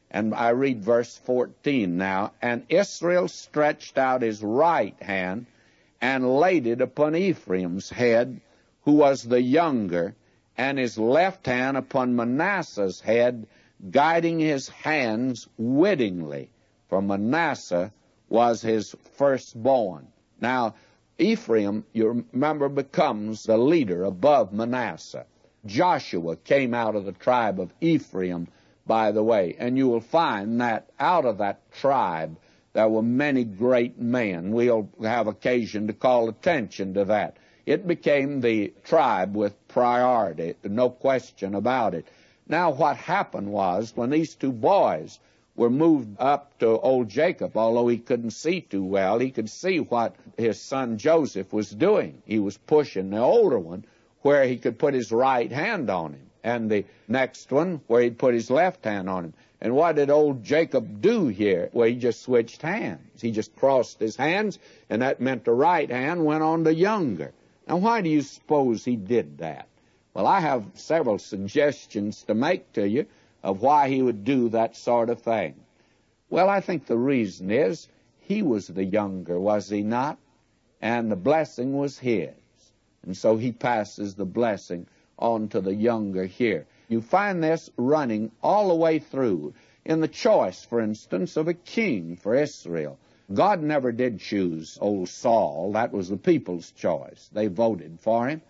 And I read verse 14 now. And Israel stretched out his right hand and laid it upon Ephraim's head, who was the younger, and his left hand upon Manasseh's head, guiding his hands wittingly. For Manasseh was his firstborn. Now, Ephraim, you remember, becomes the leader above Manasseh. Joshua came out of the tribe of Ephraim, by the way, and you will find that out of that tribe there were many great men. We'll have occasion to call attention to that. It became the tribe with priority, no question about it. Now what happened was, when these two boys were moved up to old Jacob, although he couldn't see too well, he could see what his son Joseph was doing. He was pushing the older one where he could put his right hand on him, and the next one where he'd put his left hand on him. And what did old Jacob do here? Well, he just switched hands. He just crossed his hands, and that meant the right hand went on the younger. Now, why do you suppose he did that? Well, I have several suggestions to make to you of why he would do that sort of thing. Well, I think the reason is he was the younger, was he not? And the blessing was his. And so he passes the blessing on to the younger here. You find this running all the way through. In the choice, for instance, of a king for Israel, God never did choose old Saul. That was the people's choice. They voted for him.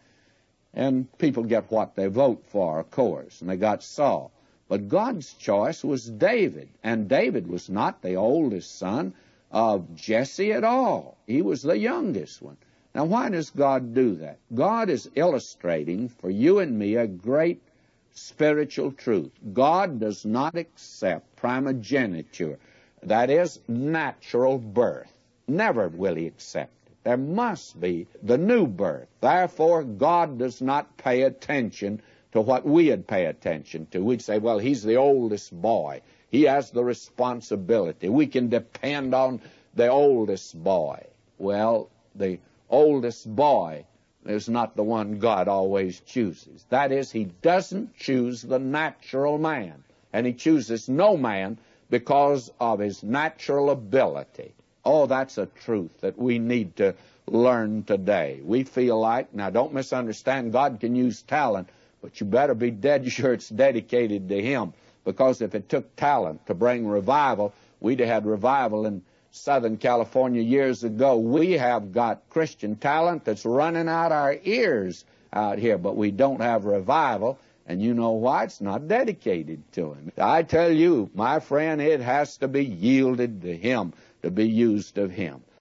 And people get what they vote for, of course, and they got Saul. But God's choice was David, and David was not the oldest son of Jesse at all. He was the youngest one. Now, why does God do that? God is illustrating for you and me a great spiritual truth. God does not accept primogeniture, that is, natural birth. Never will he accept it. There must be the new birth. Therefore, God does not pay attention to what we'd pay attention to. We'd say, well, he's the oldest boy. He has the responsibility. We can depend on the oldest boy. Well, the oldest boy is not the one God always chooses. That is, he doesn't choose the natural man, and he chooses no man because of his natural ability. Oh, that's a truth that we need to learn today. We feel like, now don't misunderstand, God can use talent, but you better be dead sure it's dedicated to him, because if it took talent to bring revival, we'd have had revival in Southern California years ago. We have got Christian talent that's running out our ears out here, but we don't have revival, and you know why? It's not dedicated to him. I tell you, my friend, it has to be yielded to him, to be used of him.